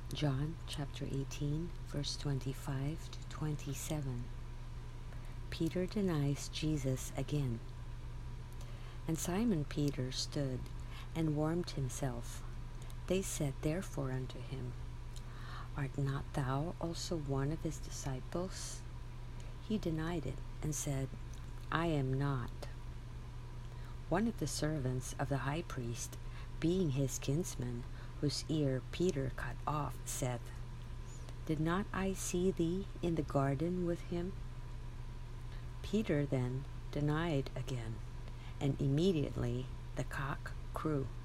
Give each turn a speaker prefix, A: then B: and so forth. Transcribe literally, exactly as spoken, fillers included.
A: John chapter eighteen, verse twenty-five to twenty-seven. Peter denies Jesus again. And Simon Peter stood and warmed himself. They said therefore unto him, Art not thou also one of his disciples? He denied it and said, I am not. One of the servants of the high priest, being his kinsman, whose ear Peter cut off, said, Did not I see thee in the garden with him? Peter then denied again, and immediately the cock crew.